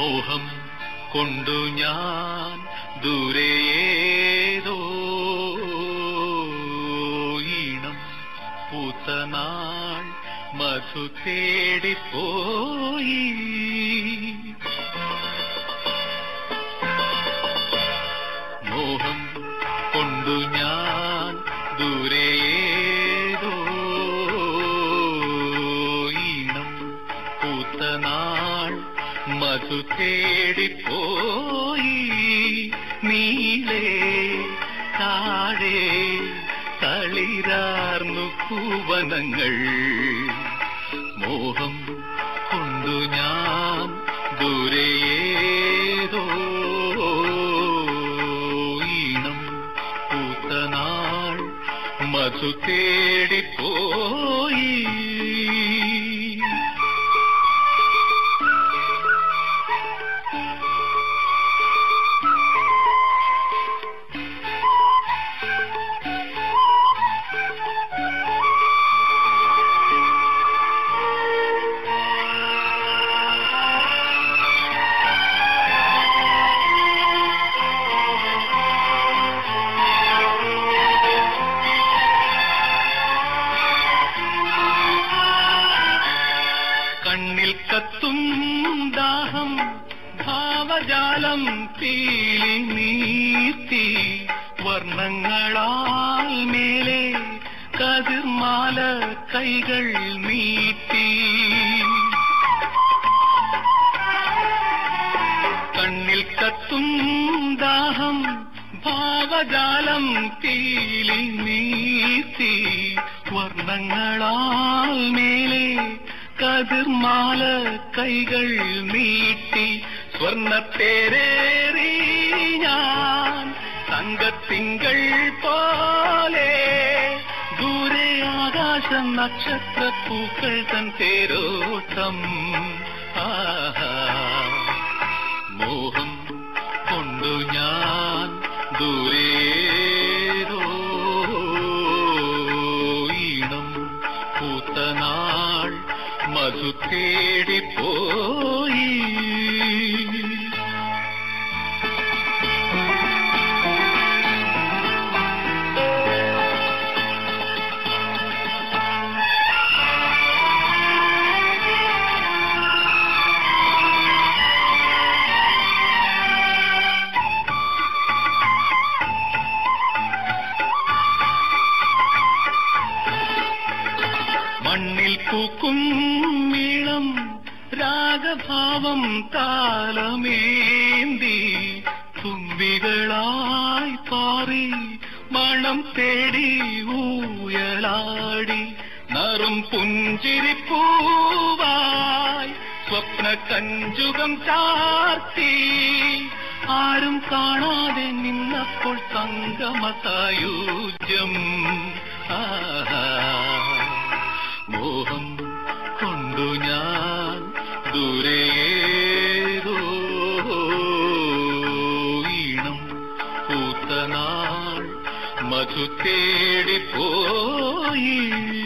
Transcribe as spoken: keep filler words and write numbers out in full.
മോഹം കൊണ്ടു ഞാൻ ദൂരേതോ ഈണം പൂത്തനാൾ മധു തേടിപ്പോയി. മോഹം കൊണ്ടു ഞാൻ ദൂരേതോ ഈണം പൂത്തനാൾ മധു തേടിപ്പോയി. നീലേ താഴെ തളിരാർന്നു പൂവനങ്ങൾ. മോഹം കൊണ്ടു ഞാൻ ദൂരേതോ ഈണം പൂത്തനാൾ മധു തേടിപ്പോയി. കണ്ണിൽ കത്തും ദാഹം ഭാവജാലം തീലി നീത്തി വർണ്ണങ്ങളാൽ മേലെ കതിർമാല കൈകൾ നീട്ടി. കണ്ണിൽ കത്തും ദാഹം ഭാവജാലം തീലി നീത്തി വർണ്ണങ്ങളാൽ മേലെ കതിർമാല കൈകൾ നീട്ടി. സ്വർണ്ണത്തേരേറി ഞാൻ തങ്കത്തിങ്കൾ പോലെ ദൂരെ ആകാശം നക്ഷത്രപ്പൂക്കൾ തൻ തേരോട്ടം. ആഹാ മോഹം കൊണ്ടു ഞാൻ ദൂരേതോ ഈണം പൂത്തനാൾ മധു തേടിപ്പോയി. മണ്ണിൽ പൂക്കും നീളം രാഗഭാവം താലമേന്തി തുമ്പികളായി പാറി മണം തേടി ഊയലാടി. നറും പുഞ്ചിരിപ്പൂവായി സ്വപ്ന കഞ്ചുകം ചാർത്തി ആരും കാണാതെ നിന്നപ്പോൾ സംഗമസായുജ്യം. ആഹാ മോഹം കൊണ്ടു ഞാൻ ദൂരേതോ ഈണം പൂത്തനാൾ മധു തേടിപ്പോയി.